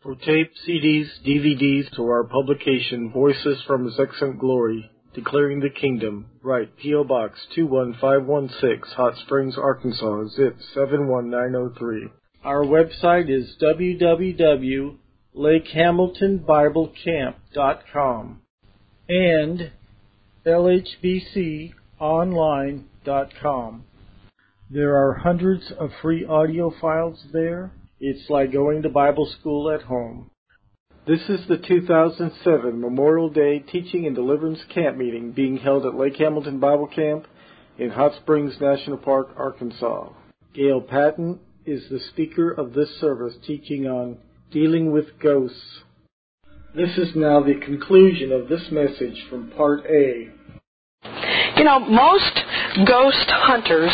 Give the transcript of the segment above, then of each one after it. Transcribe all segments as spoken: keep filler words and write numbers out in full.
For tape, C Ds, D V Ds, or our publication, Voices from His Excellent Glory, Declaring the Kingdom, write P O. Box two one five one six, Hot Springs, Arkansas, zip seven one nine zero three. Our website is w w w dot lake hamilton bible camp dot com and l h b c online dot com. There are hundreds of free audio files there. It's like going to Bible school at home. This is the two thousand seven Memorial Day Teaching and Deliverance Camp Meeting being held at Lake Hamilton Bible Camp in Hot Springs National Park, Arkansas. Gail Patton is the speaker of this service, teaching on dealing with ghosts. This is now the conclusion of this message from Part A. You know, most ghost hunters,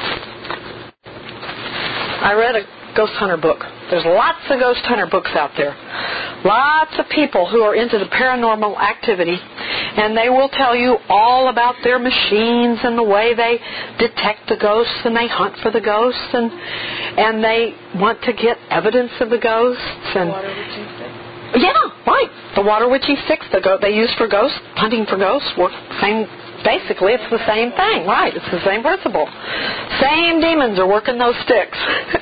I read a ghost hunter book. There's lots of ghost hunter books out there. Lots of people who are into the paranormal activity, and they will tell you all about their machines and the way they detect the ghosts, and they hunt for the ghosts, and and they want to get evidence of the ghosts. And water witching stick. Yeah, right. The water witching sticks the go- they use for ghosts, hunting for ghosts, work same. Basically, it's the same thing, right? It's the same principle. Same demons are working those sticks.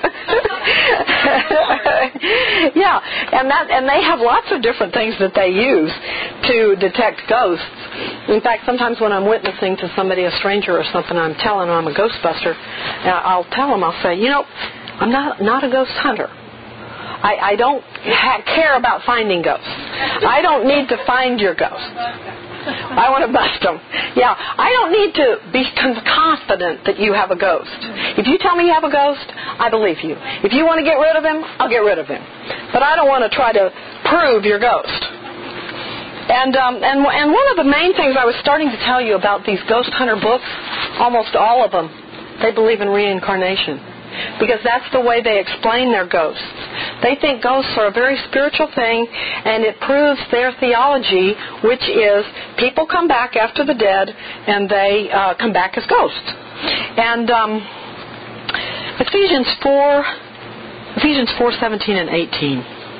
Yeah, and that and they have lots of different things that they use to detect ghosts. In fact, sometimes when I'm witnessing to somebody, a stranger or something, I'm telling them I'm a ghostbuster. I'll tell them, I'll say, you know, I'm not not a ghost hunter. I, I don't ha- care about finding ghosts. I don't need to find your ghost. I want to bust them. Yeah, I don't need to be confident that you have a ghost. If you tell me you have a ghost, I believe you. If you want to get rid of him, I'll get rid of him. But I don't want to try to prove your ghost. And um, and and one of the main things I was starting to tell you about these ghost hunter books, almost all of them, they believe in reincarnation. Because that's the way they explain their ghosts. They think ghosts are a very spiritual thing, and it proves their theology, which is people come back after the dead, and they uh, come back as ghosts. And um, Ephesians four, Ephesians four seventeen and eighteen.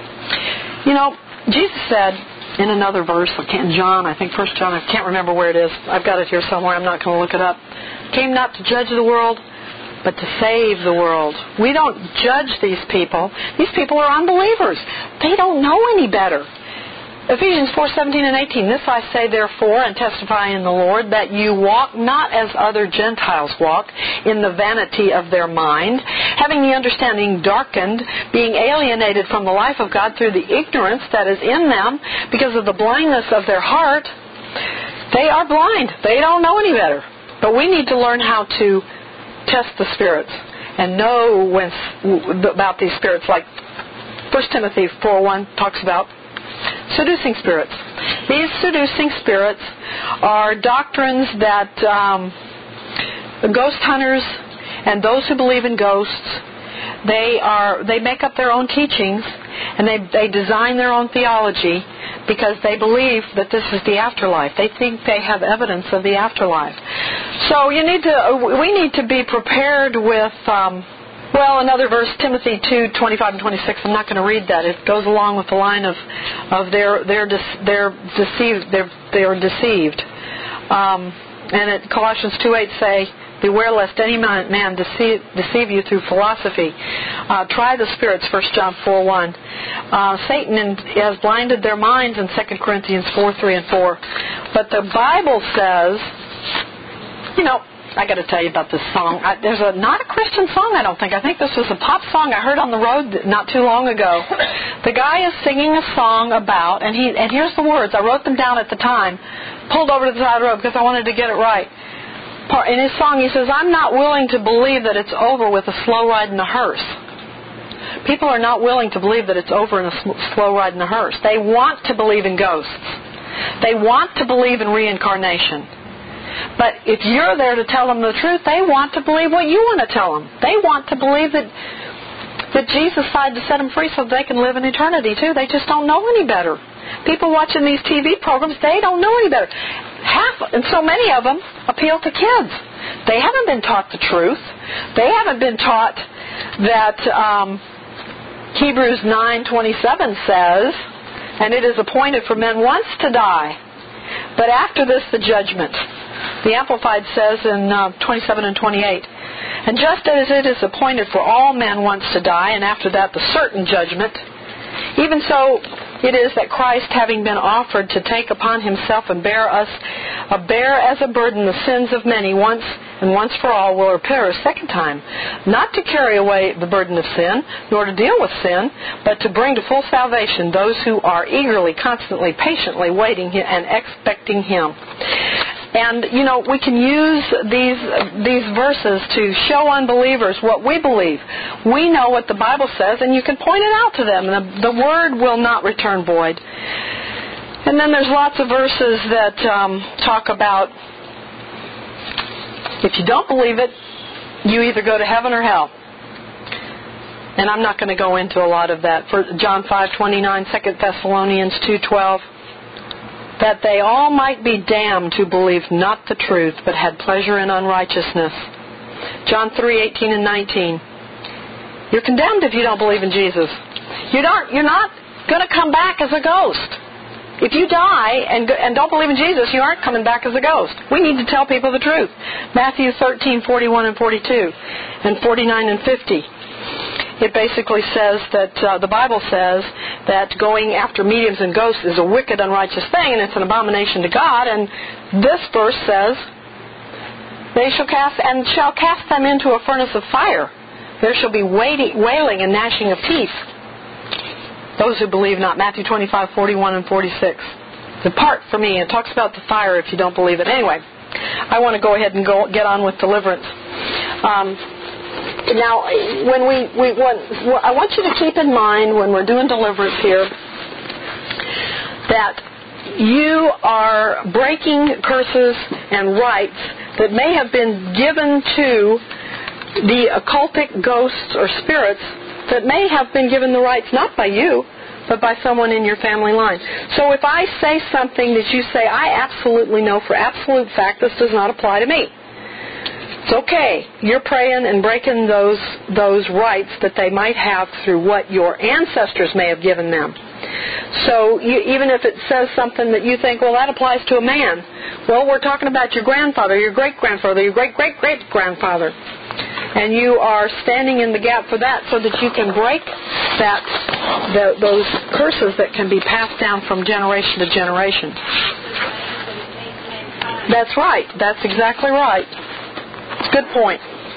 You know, Jesus said in another verse, I can't, John, I think First John, I can't remember where it is. I've got it here somewhere. I'm not going to look it up. Came not to judge the world, but to save the world. We don't judge these people. These people are unbelievers. They don't know any better. Ephesians four seventeen and eighteen, this I say therefore and testify in the Lord, that you walk not as other Gentiles walk, in the vanity of their mind, having the understanding darkened, being alienated from the life of God through the ignorance that is in them, because of the blindness of their heart. They are blind. They don't know any better. But we need to learn how to test the spirits and know when about these spirits, like First Timothy four one talks about seducing spirits. These seducing spirits are doctrines that um, the ghost hunters and those who believe in ghosts, they are they make up their own teachings, and they they design their own theology because they believe that this is the afterlife. They think they have evidence of the afterlife. So you need to we need to be prepared with um, well, another verse, Timothy two twenty-five and twenty-six. I'm not going to read that. It goes along with the line of of they're they're they're deceived they're they're deceived. Um, and at Colossians two eight say, beware lest any man deceive, deceive you through philosophy. Uh, try the spirits, First John four one. Uh, Satan in, has blinded their minds in Second Corinthians four three and four. But the Bible says, you know, I got to tell you about this song. I, there's a not a Christian song, I don't think. I think this was a pop song I heard on the road not too long ago. The guy is singing a song about, and he and here's the words. I wrote them down at the time, pulled over to the side of the road because I wanted to get it right. In his song, he says, I'm not willing to believe that it's over with a slow ride in a hearse. People are not willing to believe that it's over in a slow ride in a hearse. They want to believe in ghosts. They want to believe in reincarnation. But if you're there to tell them the truth, they want to believe what you want to tell them. They want to believe that that Jesus died to set them free so they can live in eternity too. They just don't know any better. People watching these T V programs, they don't know any better. Half, and so many of them appeal to kids. They haven't been taught the truth. They haven't been taught that um, Hebrews nine twenty-seven says, and it is appointed for men once to die, but after this the judgment. The Amplified says in uh, twenty-seven and twenty-eight, and just as it is appointed for all men once to die, and after that the certain judgment, even so it is that Christ, having been offered to take upon himself and bear us, uh, bear as a burden the sins of many once and once for all, will appear a second time, not to carry away the burden of sin, nor to deal with sin, but to bring to full salvation those who are eagerly, constantly, patiently waiting and expecting him. And, you know, we can use these these verses to show unbelievers what we believe. We know what the Bible says, and you can point it out to them. The, the Word will not return void. And then there's lots of verses that um, talk about if you don't believe it, you either go to heaven or hell. And I'm not going to go into a lot of that. For John five twenty-nine, Second Thessalonians two twelve, that they all might be damned who believed not the truth, but had pleasure in unrighteousness. John three eighteen and nineteen. You're condemned if you don't believe in Jesus. You don't, you're not going to come back as a ghost. If you die and, and don't believe in Jesus, you aren't coming back as a ghost. We need to tell people the truth. Matthew thirteen forty-one and forty-two, and forty-nine and fifty. It basically says that uh, the Bible says that going after mediums and ghosts is a wicked, unrighteous thing, and it's an abomination to God. And this verse says, "They shall cast and shall cast them into a furnace of fire. There shall be wailing and gnashing of teeth. Those who believe not." Matthew twenty-five forty-one and forty-six. Depart from me. It talks about the fire if you don't believe it. Anyway, I want to go ahead and go get on with deliverance. Um, Now, when we, we want, I want you to keep in mind when we're doing deliverance here that you are breaking curses and rights that may have been given to the occultic ghosts or spirits that may have been given the rights not by you, but by someone in your family line. So if I say something that you say, I absolutely know for absolute fact this does not apply to me. It's okay. You're praying and breaking those those rights that they might have through what your ancestors may have given them. So you, even if it says something that you think, well, that applies to a man. Well, we're talking about your grandfather, your great-grandfather, your great-great-great-grandfather. And you are standing in the gap for that so that you can break that the, those curses that can be passed down from generation to generation. That's right. That's exactly right. It's a good point.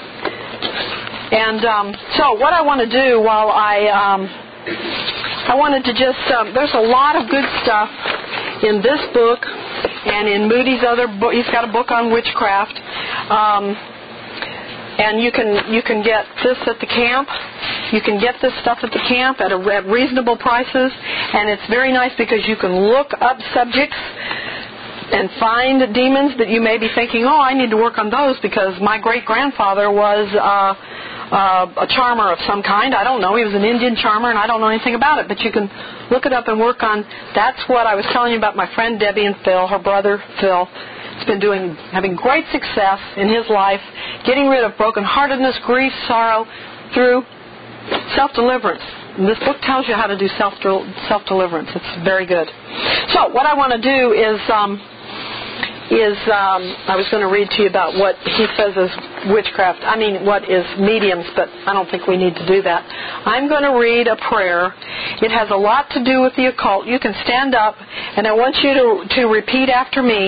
And um, so what I want to do while I, um, I wanted to just, um, there's a lot of good stuff in this book and in Moody's other book. He's got a book on witchcraft. Um, and you can you can get this at the camp. You can get this stuff at the camp at, a, at reasonable prices. And it's very nice because you can look up subjects and find demons that you may be thinking, oh, I need to work on those because my great-grandfather was uh, uh, a charmer of some kind. I don't know. He was an Indian charmer, and I don't know anything about it. But you can look it up and work on. That's what I was telling you about my friend Debbie and Phil, her brother Phil. He's been doing, having great success in his life, getting rid of brokenheartedness, grief, sorrow through self-deliverance. And this book tells you how to do self self-deliverance. It's very good. So what I want to do is... Um, is um, I was going to read to you about what he says is witchcraft. I mean, what is mediums, but I don't think we need to do that. I'm going to read a prayer. It has a lot to do with the occult. You can stand up, and I want you to, to repeat after me.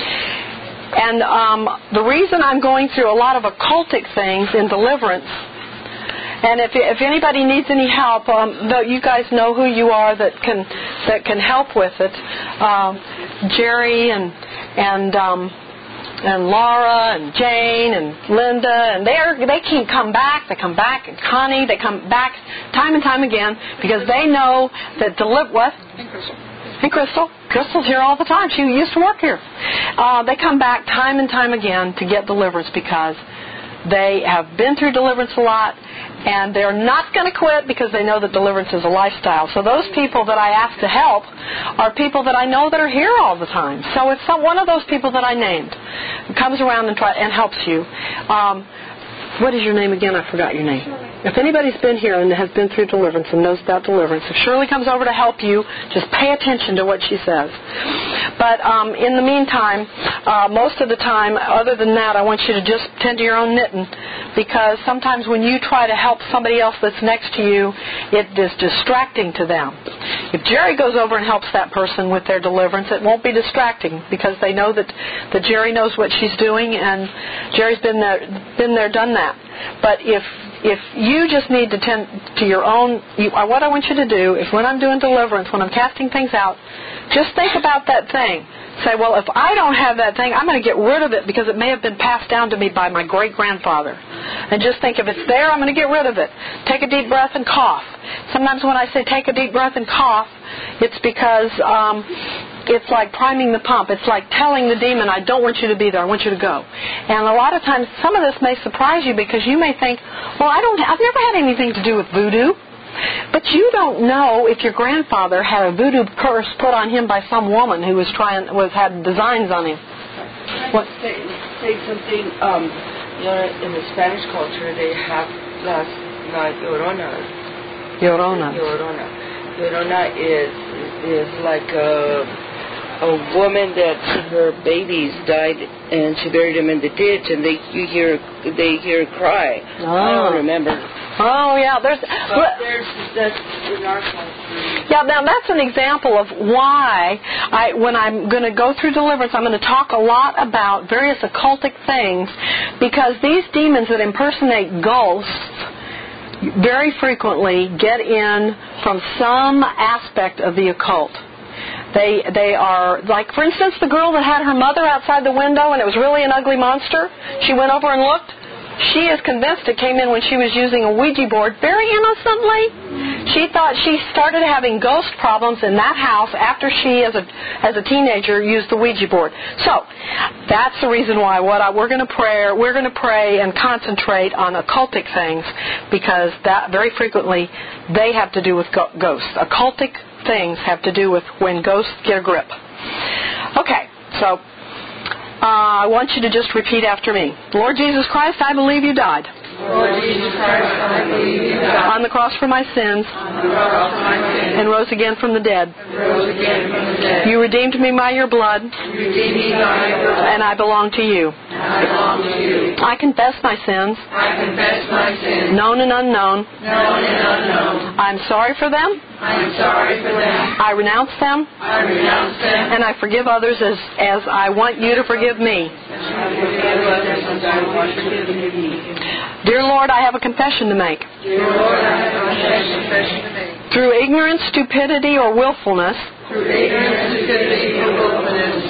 And um, the reason I'm going through a lot of occultic things in deliverance, and if if anybody needs any help, um, you guys know who you are that can that can help with it. Uh, Jerry and and um, and Laura and Jane and Linda, and they are they can come back. They come back, and Connie. They come back time and time again because they know that deliver what. And Crystal. And Crystal. Crystal's here all the time. She used to work here. Uh, they come back time and time again to get deliverance because they have been through deliverance a lot, and they're not going to quit because they know that deliverance is a lifestyle. So those people that I ask to help are people that I know that are here all the time. So if some, one of those people that I named comes around and try and helps you, um, what is your name again? I forgot your name. If anybody's been here and has been through deliverance and knows about deliverance, if Shirley comes over to help you, just pay attention to what she says. But um, in the meantime, uh, most of the time, other than that, I want you to just tend to your own knitting, because sometimes when you try to help somebody else that's next to you, it is distracting to them. If Jerry goes over and helps that person with their deliverance, it won't be distracting, because they know that, that Jerry knows what she's doing, and Jerry's been there, been there, done that. But if If you just need to tend to your own, you, what I want you to do is when I'm doing deliverance, when I'm casting things out, just think about that thing. Say, well, if I don't have that thing, I'm going to get rid of it because it may have been passed down to me by my great-grandfather. And just think, if it's there, I'm going to get rid of it. Take a deep breath and cough. Sometimes when I say take a deep breath and cough, it's because um, it's like priming the pump. It's like telling the demon, I don't want you to be there. I want you to go. And a lot of times, some of this may surprise you because you may think, well, I don't, I've never had anything to do with voodoo. But you don't know if your grandfather had a voodoo curse put on him by some woman who was trying, was had designs on him. What? Say, say something. Um, you know, in the Spanish culture, they have las la llorona. Llorona. Llorona. Llorona is is like a a woman that her babies died and she buried them in the ditch, and they you hear they hear her cry. Oh. I don't remember. Oh yeah, there's. But there's that's in our country. Yeah, now that's an example of why I, when I'm going to go through deliverance, I'm going to talk a lot about various occultic things, because these demons that impersonate ghosts very frequently get in from some aspect of the occult. They they are, like, for instance, the girl that had her mother outside the window and it was really an ugly monster. She went over and looked. She is convinced it came in when she was using a Ouija board very innocently. She thought she started having ghost problems in that house after she, as a as a teenager, used the Ouija board. So that's the reason why what I, we're going to pray. We're going to pray and concentrate on occultic things, because that very frequently they have to do with go- ghosts. Occultic things have to do with when ghosts get a grip. Okay, so. Uh, I want you to just repeat after me. Lord Jesus Christ, I believe you died. Lord Jesus Christ, I believe you died. On the cross for my sins. On the cross for my sins. And rose again from the dead. And rose again from the dead. You redeemed me by your blood. You redeemed me by your blood. And I belong to you. And I belong to you. I confess my sins. I confess my sins. Known and unknown. Known and unknown. I'm sorry for them. I am sorry for them. I renounce them. I renounce them. And I forgive others as, as I want you to forgive me. And I forgive others as I want you to forgive me. Dear Lord, I have a confession to make. Dear Lord, I have a confession to make. Through ignorance, stupidity, or willfulness, Through ignorance, stupidity, or willfulness,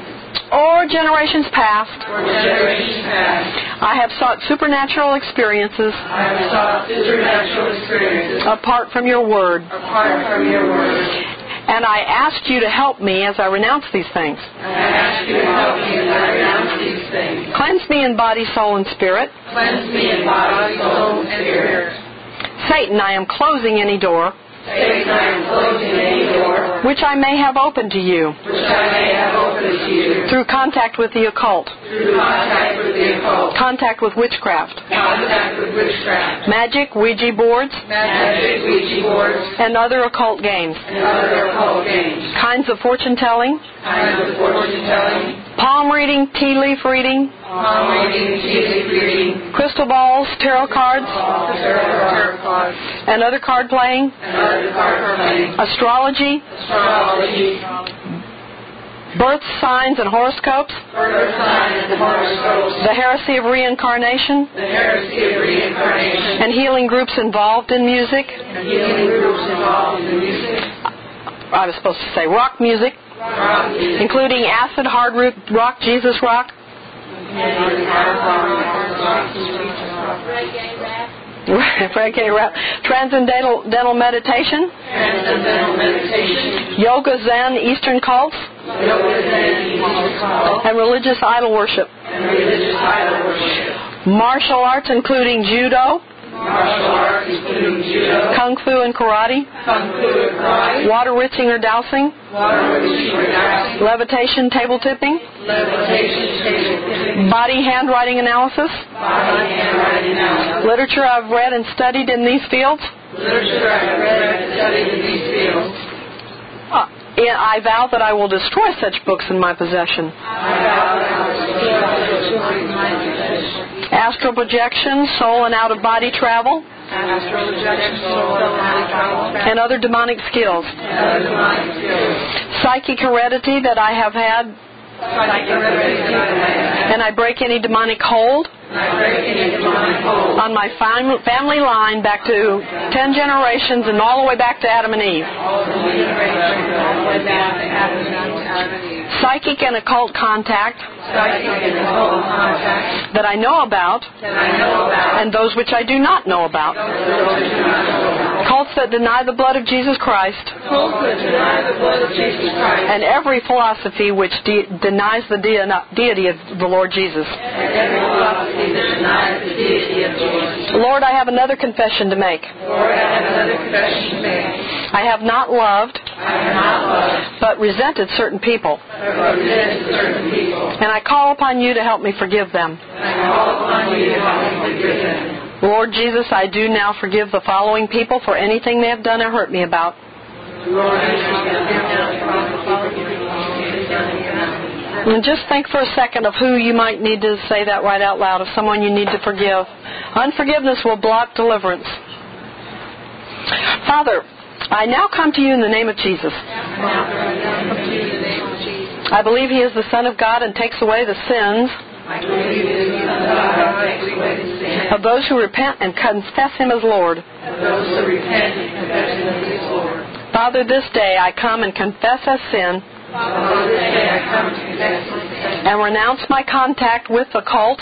or generations past, or generations past, I have sought supernatural experiences I have sought supernatural experiences apart from your word. apart from your word. And I ask you to help me as I renounce these things. And I ask you to help me as I renounce these things. Cleanse me in body, soul, and spirit. Cleanse me in body, soul, and spirit. Satan, I am closing any door Satan, I am closing any door which I may have opened to you which I may have opened to you through contact with the occult, through contact with the occult, contact with witchcraft, contact with witchcraft, magic, Ouija boards, magic, Ouija boards, and other occult games, and other occult games, kinds of fortune telling, kinds of fortune telling, palm reading, tea leaf reading, palm reading, tea leaf reading, crystal balls, tarot cards, tarot cards, and other card playing, and other card playing, astrology, astrology, birth signs and horoscopes, birth signs and horoscopes, the heresy of reincarnation, the heresy of reincarnation, and healing groups involved in music. and healing groups involved in music, I was supposed to say rock music, rock music, including acid, hard rock, rock, Jesus rock, and hard rock, rock, Reggae rap. reggae rap, transcendental dental meditation, transcendental meditation, yoga, Zen, Eastern cults, yoga, Zen, Eastern cults, and religious idol worship, and religious idol worship, martial arts including judo, martial arts including judo, kung fu and karate, kung fu and karate, water ritzing or dowsing, water witching or dowsing, levitation, table tipping, body handwriting analysis, literature I've read and studied in these fields. Uh, I vow that I will destroy such books in my possession. Astral projection, soul and out-of-body travel, and other demonic skills. Psychic heredity that I have had, and I break any demonic hold on my family line back to ten generations and all the way back to Adam and Eve. Psychic and occult contact that I know about and those which I do not know about. Cults that deny the blood of Jesus Christ and every philosophy which de- denies the de- deity of the Lord Jesus. Lord, I have another confession to make. I have not loved, but resented certain people. And I call upon you to help me forgive them. Lord Jesus, I do now forgive the following people for anything they have done or hurt me about. And just think for a second of who you might need to say that right out loud, of someone you need to forgive. Unforgiveness will block deliverance. Father, I now come to you in the name of Jesus. I believe He is the Son of God and takes away the sins of those who repent and confess Him as Lord. Father, this day I come and confess as sin and renounce my contact with the cult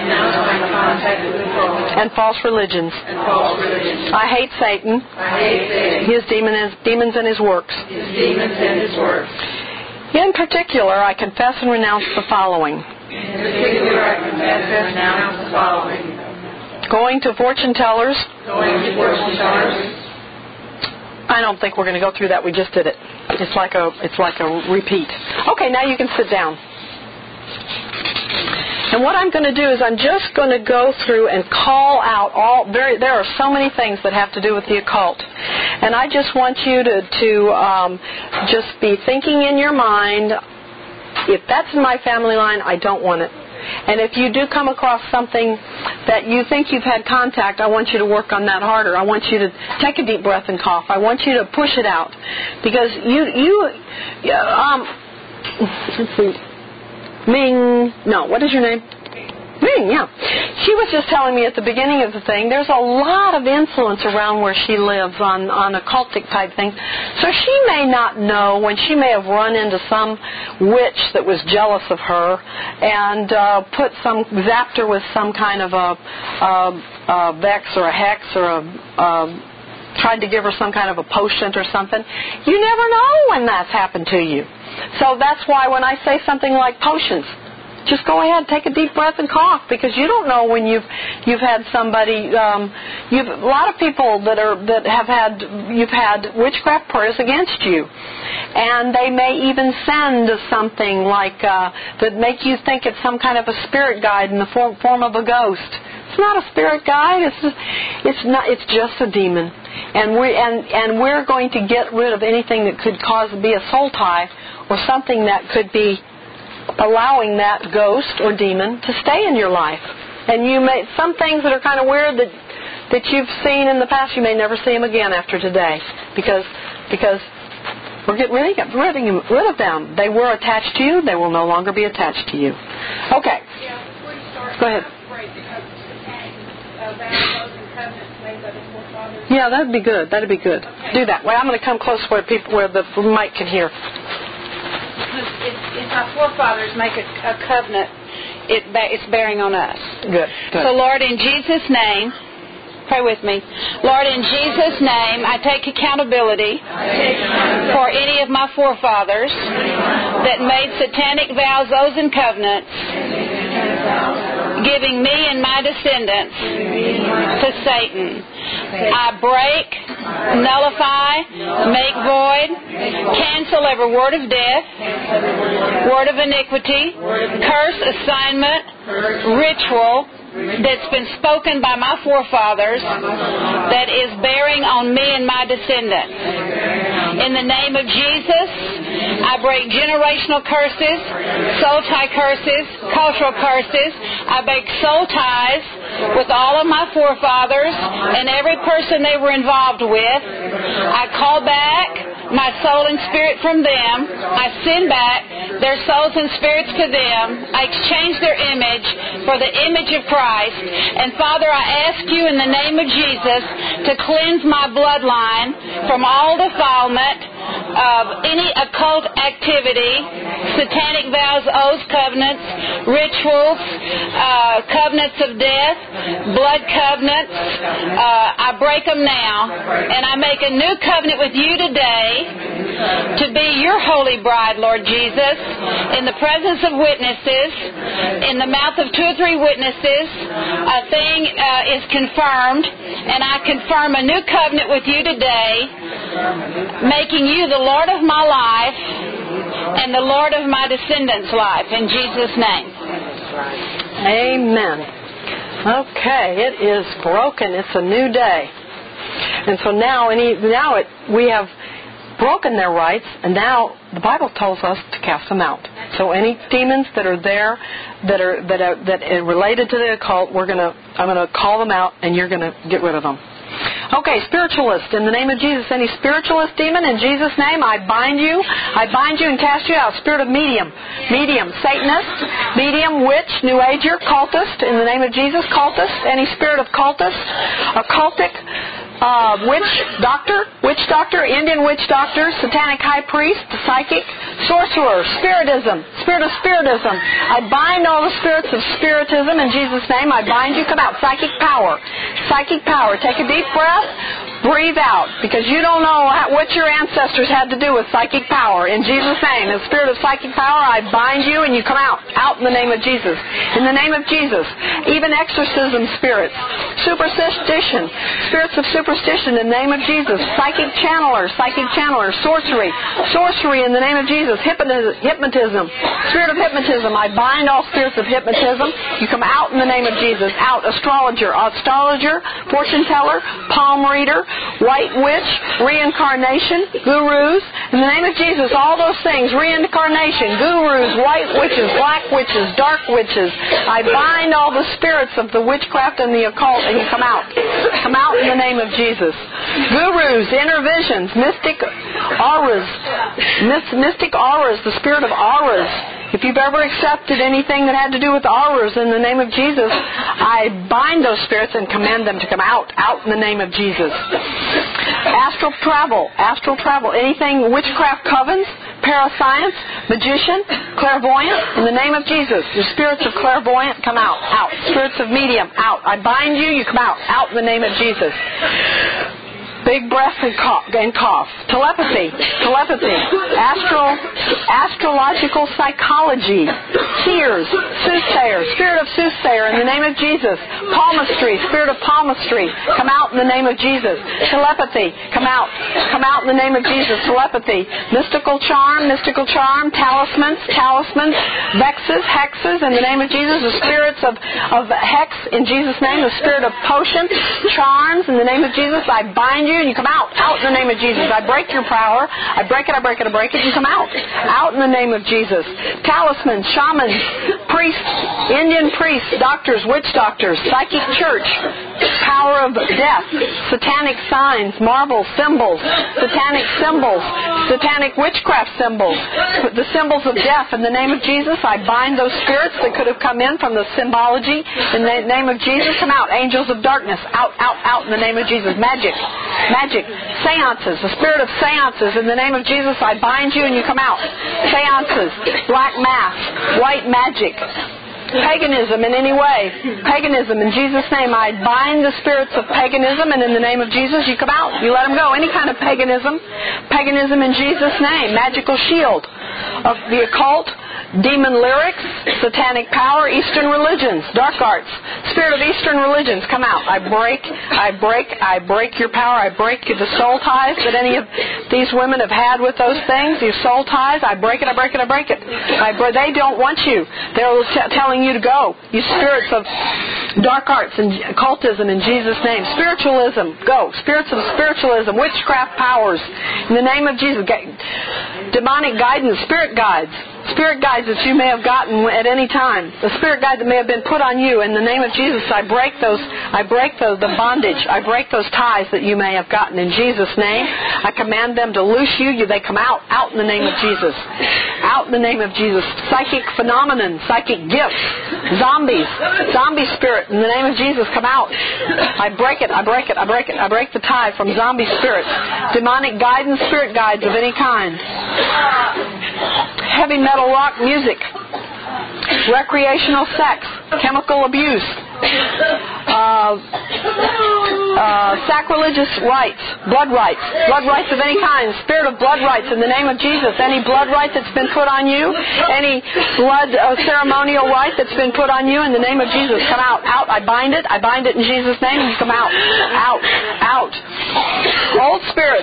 and false religions. I hate Satan, his demons and his works. In particular, I confess and renounce the following. Going to fortune tellers. I don't think we're going to go through that. We just did it. It's like a it's like a repeat. Okay, now you can sit down. And what I'm going to do is I'm just going to go through and call out all. There, there are so many things that have to do with the occult, and I just want you to to um, just be thinking in your mind. If that's in my family line, I don't want it. And if you do come across something that you think you've had contact, I want you to work on that harder. I want you to take a deep breath and cough. I want you to push it out. Because you, you, um, let's see, Ming, no, what is your name? Ming, yeah. She was just telling me at the beginning of the thing, there's a lot of influence around where she lives on, on occultic type things. So she may not know when she may have run into some witch that was jealous of her and uh, put some, zapped her with some kind of a, a, a vex or a hex or a, a tried to give her some kind of a potion or something. You never know when that's happened to you. So that's why when I say something like potions, just go ahead, take a deep breath and cough, because you don't know when you've you've had somebody. Um, you've a lot of people that are that have had you've had witchcraft prayers against you, and they may even send something like uh, that make you think it's some kind of a spirit guide in the form, form of a ghost. It's not a spirit guide. It's just, it's not. It's just a demon, and we and and we're going to get rid of anything that could cause be a soul tie or something that could be allowing that ghost or demon to stay in your life. And you may, some things that are kind of weird that that you've seen in the past, you may never see them again after today, because because we're getting rid of, rid of, rid of them. They were attached to you. They will no longer be attached to you. Okay. Go ahead. Yeah, that'd be good. That'd be good. Do that. Well, I'm going to come close where people where the mic can hear. If, if our forefathers make a, a covenant, it, it's bearing on us. Good, good. So, Lord, in Jesus' name, pray with me. Lord, in Jesus' name, I take accountability for any of my forefathers that made satanic vows, oaths, and covenants, giving me and my descendants to Satan. I break, nullify, make void, cancel cancel every word of death, word of iniquity, curse, assignment, ritual that's been spoken by my forefathers that is bearing on me and my descendants. In the name of Jesus, I break generational curses, soul tie curses, cultural curses. I break soul ties with all of my forefathers and every person they were involved with. I call back my soul and spirit from them. I send back their souls and spirits to them. I exchange their image for the image of Christ. And Father, I ask you in the name of Jesus to cleanse my bloodline from all defilement of any occult activity, satanic vows, oaths, covenants, rituals, uh, covenants of death, blood covenants. Uh, I break them now, and I make a new covenant with you today to be your holy bride, Lord Jesus, in the presence of witnesses, in the mouth of two or three witnesses. A thing uh, is confirmed, and I confirm a new covenant with you today, making you the Lord of my life and the Lord of my descendants' life. In Jesus' name. Amen. Okay, it is broken. It's a new day. And so now, any, now it, we have broken their rights, and now the Bible tells us to cast them out. So any demons that are there, that are that are, that are related to the occult, we're gonna I'm gonna call them out, and you're gonna get rid of them. Okay, spiritualist, in the name of Jesus, any spiritualist demon, in Jesus' name, I bind you. I bind you and cast you out. Spirit of medium, medium, Satanist, medium, witch, New Ager, cultist, in the name of Jesus, cultist, any spirit of cultist, occultic, Uh, witch doctor, witch doctor, Indian witch doctor, satanic high priest, psychic, sorcerer, spiritism, spirit of spiritism. I bind all the spirits of spiritism in Jesus' name. I bind you. Come out. Psychic power. Psychic power. Take a deep breath. Breathe out, because you don't know what your ancestors had to do with psychic power. In Jesus' name, the spirit of psychic power, I bind you, and you come out. Out in the name of Jesus. In the name of Jesus. Even exorcism spirits. Superstition. Spirits of superstition in the name of Jesus. Psychic channeler. Psychic channeler. Sorcery. Sorcery in the name of Jesus. Hypnotism. Spirit of hypnotism. I bind all spirits of hypnotism. You come out in the name of Jesus. Out. Astrologer. Astrologer. Fortune teller. Palm reader. White witch, reincarnation, gurus. In the name of Jesus, all those things, reincarnation, gurus, white witches, black witches, dark witches. I bind all the spirits of the witchcraft and the occult, and you come out. Come out in the name of Jesus. Gurus, inner visions, mystic auras, mystic auras, the spirit of auras. If you've ever accepted anything that had to do with auras in the name of Jesus, I bind those spirits and command them to come out, out in the name of Jesus. Astral travel, astral travel, anything witchcraft covens, parascience, magician, clairvoyant, in the name of Jesus. Your spirits of clairvoyant, come out, out. Spirits of medium, out. I bind you, you come out, out in the name of Jesus. Big breath and cough, and cough. Telepathy, telepathy, astral, astrological psychology, seers, soothsayer, spirit of soothsayer in the name of Jesus. Palmistry, spirit of palmistry, come out in the name of Jesus. Telepathy, come out, come out in the name of Jesus. Telepathy, mystical charm, mystical charm, talismans, talismans, vexes, hexes in the name of Jesus. The spirits of, of hex in Jesus' name. The spirit of potion, charms in the name of Jesus. I bind you. And you come out, out in the name of Jesus. I break your power. I break it, I break it, I break it. You come out, out in the name of Jesus. Talismans, shamans, priests, Indian priests, doctors, witch doctors, psychic church, power of death, satanic signs, marbles, symbols, satanic symbols, satanic witchcraft symbols, the symbols of death. In the name of Jesus, I bind those spirits that could have come in from the symbology. In the name of Jesus, come out. Angels of darkness, out, out, out in the name of Jesus. Magic. Magic, seances, the spirit of seances, in the name of Jesus, I bind you and you come out. Seances, black mass, white magic, paganism in any way, paganism in Jesus' name, I bind the spirits of paganism, and in the name of Jesus, you come out. You let them go. Any kind of paganism, paganism in Jesus' name, magical shield of the occult, demon lyrics, satanic power, Eastern religions, dark arts, spirit of Eastern religions, come out. I break, I break, I break your power. I break the soul ties that any of these women have had with those things, these soul ties. I break it, I break it, I break it. I break, they don't want you. They're t- telling you to go. You spirits of dark arts and occultism in Jesus' name. Spiritualism, go. Spirits of spiritualism, witchcraft powers, in the name of Jesus. Demonic guidance, spirit guides, spirit guides that you may have gotten at any time. The spirit guide that may have been put on you, in the name of Jesus, I break those, I break those, the bondage, I break those ties that you may have gotten in Jesus' name. I command them to loose you. you they come out, out in the name of Jesus. Out in the name of Jesus. Psychic phenomenon, psychic gifts, zombies, zombie spirit, in the name of Jesus, come out. I break it, I break it, I break it, I break the tie from zombie spirits. Demonic guidance, spirit guides of any kind. Heavy metal rock music, recreational sex, chemical abuse, uh, uh, sacrilegious rites, blood rites, blood rites of any kind, spirit of blood rites in the name of Jesus. Any blood rite that's been put on you, any blood uh, ceremonial rite that's been put on you, in the name of Jesus, come out, out. I bind it, I bind it in Jesus' name, and you come out, out, out. Old spirits,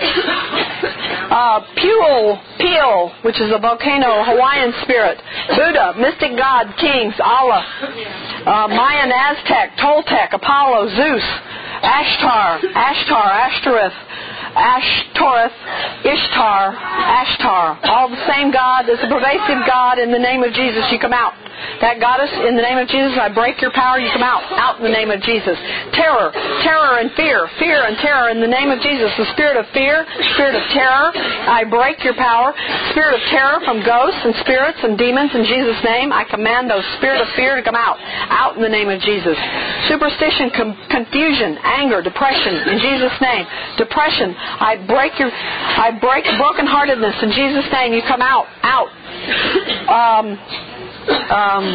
uh, Pule, Peel, which is a volcano, Hawaiian spirit, Buddha, mystic God, kings, Allah, uh, Mayan, Aztec, Toltec, Apollo, Zeus, Ashtar, Ashtar, Ashtoreth, Ashtoreth, Ishtar, Ashtar. All the same God. There's a pervasive God. In the name of Jesus, you come out. That goddess, in the name of Jesus, I break your power, you come out. Out in the name of Jesus. Terror, terror and fear, fear and terror in the name of Jesus. The spirit of fear, spirit of terror, I break your power. Spirit of terror from ghosts and spirits and demons in Jesus' name, I command those spirit of fear to come out. Out in the name of Jesus. Superstition, com- confusion, anger, depression in Jesus' name. Depression, I break your, I break brokenheartedness in Jesus' name. You come out, out. Um, um,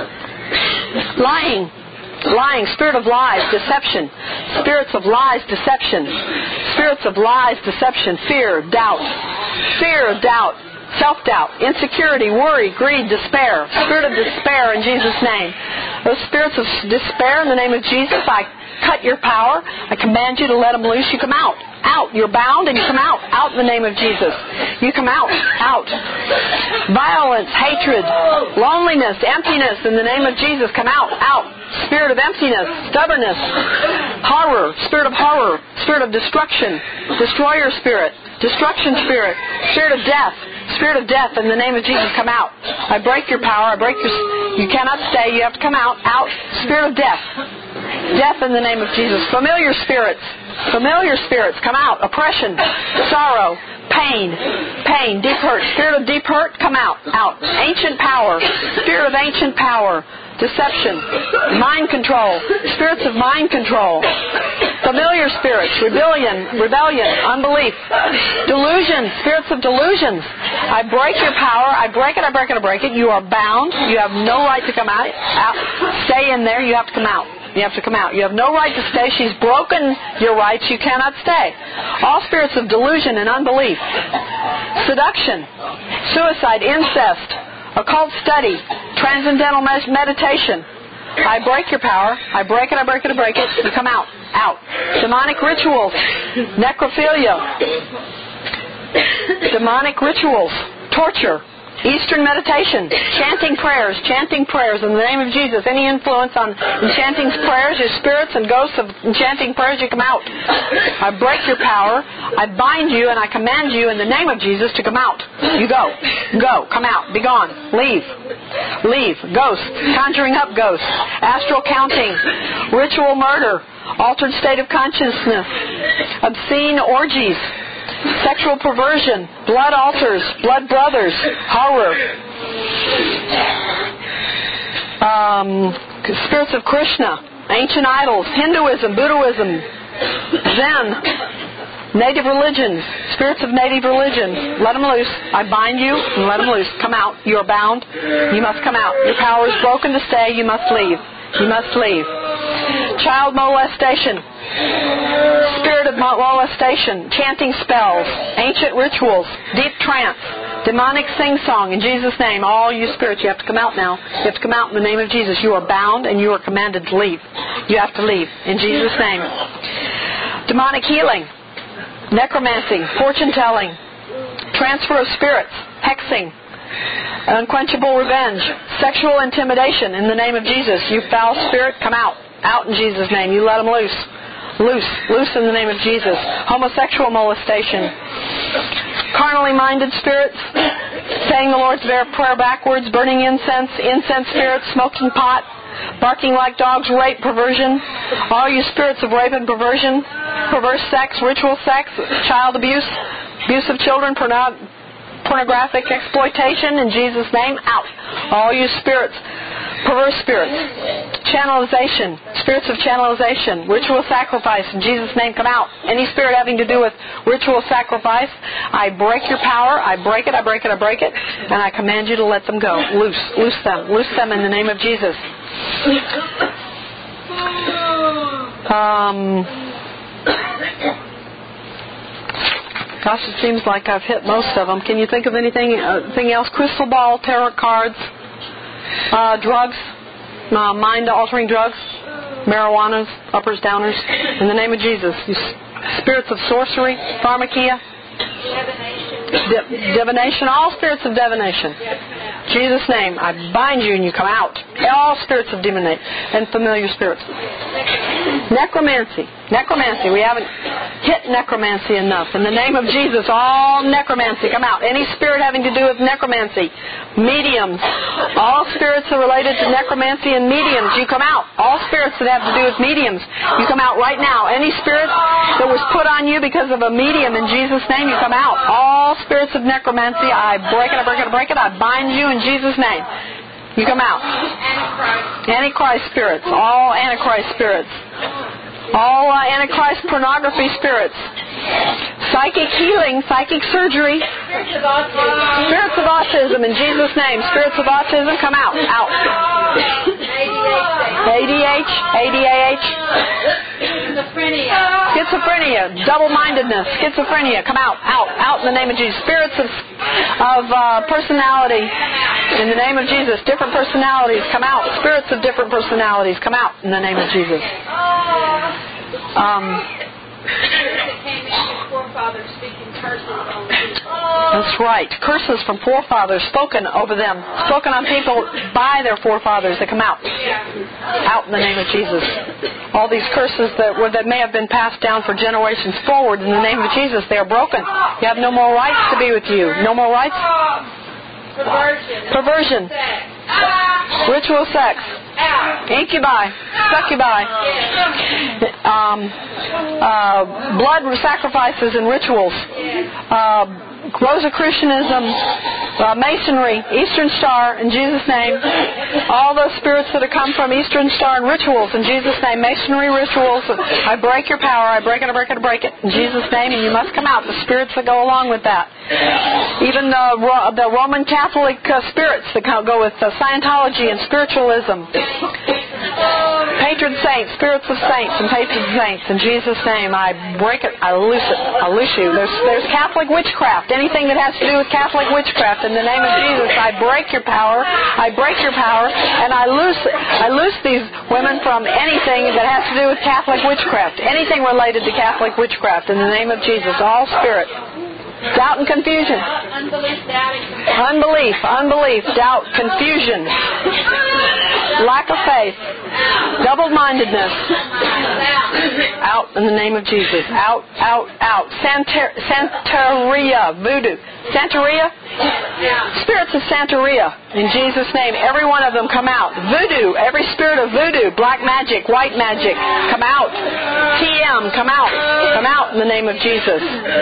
lying, lying, spirit of lies, deception, spirits of lies, deception, spirits of lies, deception, fear, doubt, fear, doubt. Self-doubt, insecurity, worry, greed, despair. Spirit of despair in Jesus' name. Those spirits of despair in the name of Jesus, I cut your power. I command you to let them loose. You come out. Out. You're bound and you come out. Out in the name of Jesus. You come out. Out. Violence, hatred, loneliness, emptiness in the name of Jesus. Come out. Out. Spirit of emptiness, stubbornness, horror, spirit of horror, spirit of destruction, destroyer spirit, destruction spirit, spirit of death, spirit of death in the name of Jesus, come out. I break your power, I break your, you cannot stay, you have to come out, out, spirit of death, death in the name of Jesus, familiar spirits, familiar spirits, come out, oppression, sorrow, pain, pain, deep hurt, spirit of deep hurt, come out, out, ancient power, spirit of ancient power, deception, mind control, spirits of mind control, familiar spirits, rebellion, rebellion, unbelief, delusion, spirits of delusions. I break your power. I break it. I break it. I break it. You are bound. You have no right to come out. out. Stay in there. You have to come out. You have to come out. You have no right to stay. She's broken your rights. You cannot stay. All spirits of delusion and unbelief, seduction, suicide, incest, occult study, transcendental meditation. I break your power. I break it, I break it, I break it. You come out. Out. Demonic rituals. Necrophilia. Demonic rituals. Torture. Eastern meditation. Chanting prayers. Chanting prayers in the name of Jesus. Any influence on enchanting prayers, your spirits and ghosts of enchanting prayers, you come out. I break your power. I bind you and I command you in the name of Jesus to come out. You go. Go. Come out. Be gone. Leave. Leave. Ghosts. Conjuring up ghosts. Astral counting. Ritual murder. Altered state of consciousness. Obscene orgies. Sexual perversion, blood altars, blood brothers, horror, um, spirits of Krishna, ancient idols, Hinduism, Buddhism, Zen, native religions, spirits of native religions. Let them loose. I bind you and let them loose. Come out. You are bound. You must come out. Your power is broken to stay. You must leave. You must leave. Child molestation. Spirit of molestation, chanting spells, ancient rituals, deep trance, Demonic sing-song, in Jesus' name, all you spirits, you have to come out now. You have to come out in the name of Jesus. You are bound and you are commanded to leave. You have to leave, in Jesus' name. Demonic healing, necromancy, fortune-telling, transfer of spirits, hexing, unquenchable revenge, sexual intimidation, in the name of Jesus. You foul spirit, come out. Out in Jesus' name. You let them loose. Loose. Loose in the name of Jesus. Homosexual molestation. Carnally minded spirits, saying the Lord's Prayer backwards, burning incense, incense spirits, smoking pot, barking like dogs, rape, perversion. All you spirits of rape and perversion, perverse sex, ritual sex, child abuse, abuse of children, porno- pornographic exploitation, in Jesus' name, out. All you spirits, perverse spirits, channelization, spirits of channelization, ritual sacrifice, in Jesus' name, come out. Any spirit having to do with ritual sacrifice, I break your power, I break it, I break it, I break it, and I command you to let them go. Loose, loose them, loose them in the name of Jesus. Um... Gosh, it seems like I've hit most of them. Can you think of anything, uh, anything else? Crystal ball, tarot cards, uh, drugs, uh, mind-altering drugs, marijuanas, uppers, downers. In the name of Jesus, you spirits of sorcery, pharmakia, Di- divination, all spirits of divination. In Jesus' name, I bind you and you come out. All spirits of divination and familiar spirits. Necromancy. Necromancy. We haven't hit necromancy enough. In the name of Jesus, all necromancy come out. Any spirit having to do with necromancy. Mediums. All spirits that are related to necromancy and mediums, you come out. All spirits that have to do with mediums, you come out right now. Any spirit that was put on you because of a medium, in Jesus' name, you come out. All spirits of necromancy, I break it, I break it, I break it. I bind you in Jesus' name. You come out. Antichrist. Antichrist spirits. All Antichrist spirits. All uh, Antichrist pornography spirits. Psychic healing, psychic surgery. Spirits of autism. Spirits of autism, in Jesus' name. Spirits of autism, come out. Out. A D H. A D A H. Schizophrenia. Schizophrenia. Double-mindedness. Schizophrenia, come out. Out. Out in the name of Jesus. Spirits of, of uh, personality, in the name of Jesus. Different personalities, come out. Spirits of different personalities, come out in the name of Jesus. Um... That's right. Curses from forefathers spoken over them, spoken on people by their forefathers that come out. Out in the name of Jesus. All these curses that were, that may have been passed down for generations forward, in the name of Jesus, they are broken. You have no more rights to be with you. No more rights. Perversion. Perversion. Ritual sex. Incubi. Succubi. Um, uh, blood sacrifices and rituals. Uh, Rosicrucianism, uh, Masonry, Eastern Star, in Jesus' name. All those spirits that have come from Eastern Star and rituals, in Jesus' name. Masonry rituals, I break your power. I break it, I break it, I break it, in Jesus' name. And you must come out, the spirits that go along with that. Even the, the Roman Catholic uh, spirits that go with uh, Scientology and spiritualism. Patron saints, spirits of saints and patron saints, in Jesus' name, I break it, I loose it, I loose you. There's, there's Catholic witchcraft. Anything that has to do with Catholic witchcraft, in the name of Jesus, I break your power, I break your power, and I loose I loose these women from anything that has to do with Catholic witchcraft. Anything related to Catholic witchcraft, in the name of Jesus, all spirit. Doubt and confusion. Unbelief, doubt, and confusion. Unbelief, unbelief, doubt, confusion. Lack of faith. Double-mindedness. Out in the name of Jesus. Out, out, out. Santer- Santeria, voodoo. Santeria? Spirits of Santeria. In Jesus' name, every one of them come out. Voodoo, every spirit of voodoo, black magic, white magic, come out. T M, come out. Come out in the name of Jesus.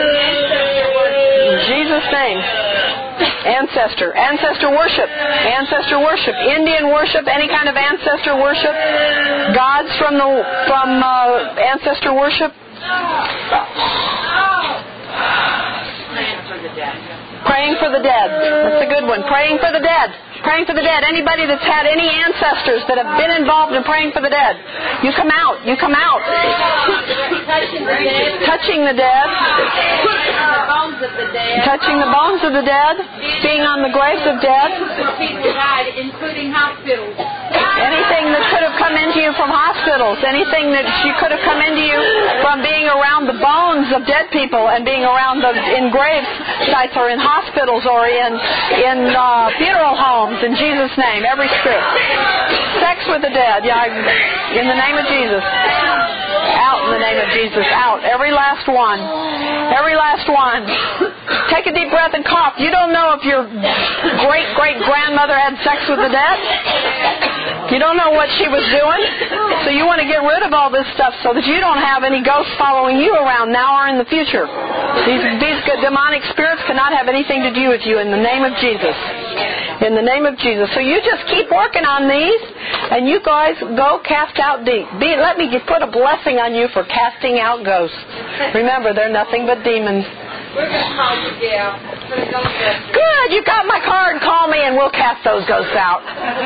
In Jesus' name. Ancestor. Ancestor worship. Ancestor worship. Indian worship. Any kind of ancestor worship. Gods from the from uh, ancestor worship. Praying for the dead. That's a good one. Praying for the dead. Praying for the dead. Anybody that's had any ancestors that have been involved in praying for the dead, you come out. You come out. Touching the dead. Touching the dead. The bones of the dead. Touching the bones of the dead. Being on the graves of dead. People died, including hospitals. Anything that could have come into you from hospitals. Anything that you could have come into you from being around the bones of dead people and being around the in grave sites or in hospitals or in in uh, funeral homes. In Jesus' name, every spirit. Sex with the dead. Yeah, I, in the name of Jesus. Out in the name of Jesus. Out. Every last one. Every last one. Take a deep breath and cough. You don't know if your great-great-grandmother had sex with the dead. You don't know what she was doing. So you want to get rid of all this stuff so that you don't have any ghosts following you around now or in the future. These, these demonic spirits cannot have anything to do with you in the name of Jesus. In the name of Jesus. So you just keep working on these, and you guys go cast out deep. Be, let me put a blessing on you for casting out ghosts. Remember, they're nothing but demons. We're going to call you, Gail. For the Ghostbusters. Good. You got my card. Call me, and we'll cast those ghosts out.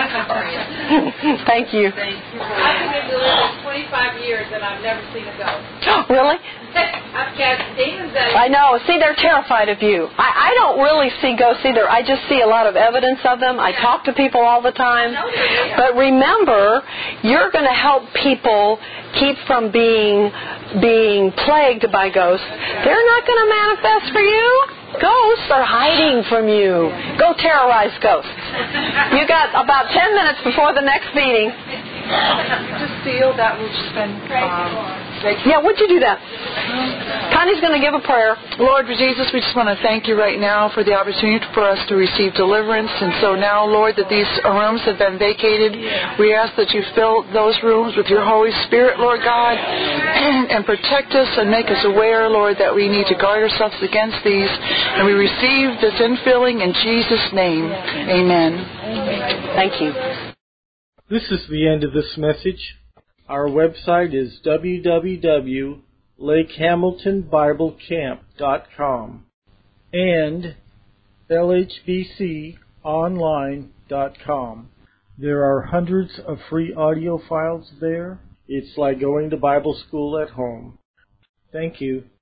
Thank you. Thank you. I've been doing this twenty-five years, and I've never seen a ghost. Really? I've cast demons out. I know. See, they're terrified of you. I, I don't really see ghosts either. I just see a lot of evidence of them. I talk to people all the time. But remember, you're going to help people keep from being being plagued by ghosts. They're not going to manifest for you. Ghosts are hiding from you. Go terrorize ghosts. You got about ten minutes before the next meeting. Just feel that we'll spend um, Yeah, would you do that? Connie's going to give a prayer. Lord Jesus, we just want to thank you right now for the opportunity for us to receive deliverance. And so now, Lord, that these rooms have been vacated, we ask that you fill those rooms with your Holy Spirit, Lord God, and protect us and make us aware, Lord, that we need to guard ourselves against these. And we receive this infilling in Jesus' name. Amen. Thank you. This is the end of this message. Our website is w w w dot lake hamilton bible camp dot com and l h b c online dot com. There are hundreds of free audio files there. It's like going to Bible school at home. Thank you.